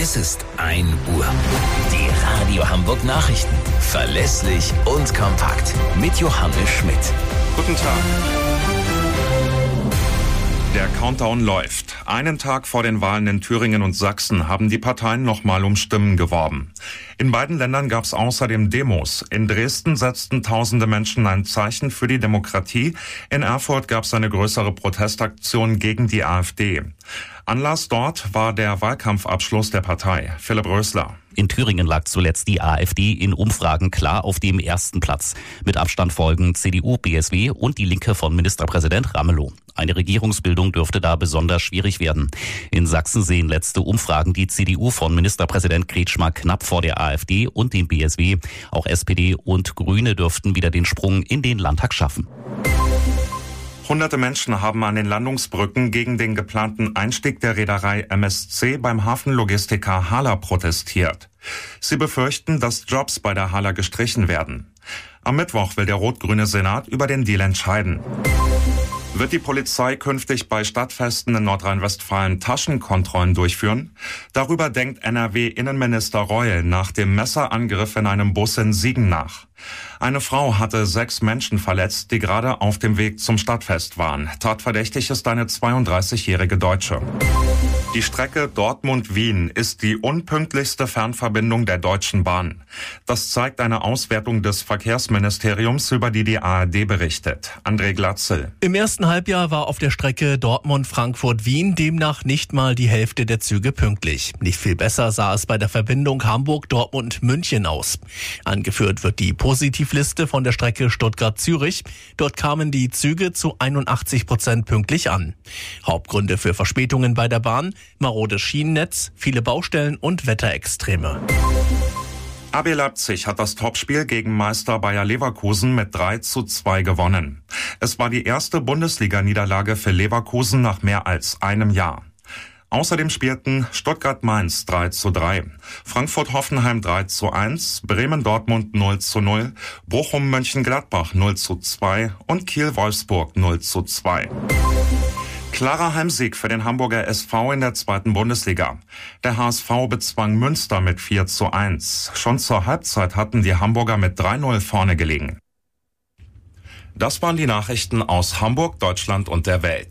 Es ist 1 Uhr. Die Radio Hamburg Nachrichten. Verlässlich und kompakt. Mit Johannes Schmidt. Guten Tag. Der Countdown läuft. Einen Tag vor den Wahlen in Thüringen und Sachsen haben die Parteien nochmal um Stimmen geworben. In beiden Ländern gab es außerdem Demos. In Dresden setzten tausende Menschen ein Zeichen für die Demokratie. In Erfurt gab es eine größere Protestaktion gegen die AfD. Anlass dort war der Wahlkampfabschluss der Partei. Philipp Rösler. In Thüringen lag zuletzt die AfD in Umfragen klar auf dem ersten Platz. Mit Abstand folgen CDU, BSW und die Linke von Ministerpräsident Ramelow. Eine Regierungsbildung dürfte da besonders schwierig werden. In Sachsen sehen letzte Umfragen die CDU von Ministerpräsident Kretschmer knapp vor der AfD und dem BSW. Auch SPD und Grüne dürften wieder den Sprung in den Landtag schaffen. Hunderte Menschen haben an den Landungsbrücken gegen den geplanten Einstieg der Reederei MSC beim Hafenlogistiker Hala protestiert. Sie befürchten, dass Jobs bei der Hala gestrichen werden. Am Mittwoch will der rot-grüne Senat über den Deal entscheiden. Wird die Polizei künftig bei Stadtfesten in Nordrhein-Westfalen Taschenkontrollen durchführen? Darüber denkt NRW-Innenminister Reul nach dem Messerangriff in einem Bus in Siegen nach. Eine Frau hatte 6 Menschen verletzt, die gerade auf dem Weg zum Stadtfest waren. Tatverdächtig ist eine 32-jährige Deutsche. Die Strecke Dortmund-Wien ist die unpünktlichste Fernverbindung der Deutschen Bahn. Das zeigt eine Auswertung des Verkehrsministeriums, über die ARD berichtet. André Glatzel. Im ersten Halbjahr war auf der Strecke Dortmund-Frankfurt-Wien demnach nicht mal die Hälfte der Züge pünktlich. Nicht viel besser sah es bei der Verbindung Hamburg-Dortmund-München aus. Angeführt wird die Positivliste von der Strecke Stuttgart-Zürich. Dort kamen die Züge zu 81% pünktlich an. Hauptgründe für Verspätungen bei der Bahn: marodes Schienennetz, viele Baustellen und Wetterextreme. RB Leipzig hat das Topspiel gegen Meister Bayer Leverkusen mit 3:2 gewonnen. Es war die erste Bundesliga-Niederlage für Leverkusen nach mehr als einem Jahr. Außerdem spielten Stuttgart-Mainz 3:3, Frankfurt-Hoffenheim 3:1, Bremen-Dortmund 0:0, Bochum-Mönchengladbach 0:2 und Kiel-Wolfsburg 0:2. Klarer Heimsieg für den Hamburger SV in der 2. Bundesliga. Der HSV bezwang Münster mit 4:1. Schon zur Halbzeit hatten die Hamburger mit 3:0 vorne gelegen. Das waren die Nachrichten aus Hamburg, Deutschland und der Welt.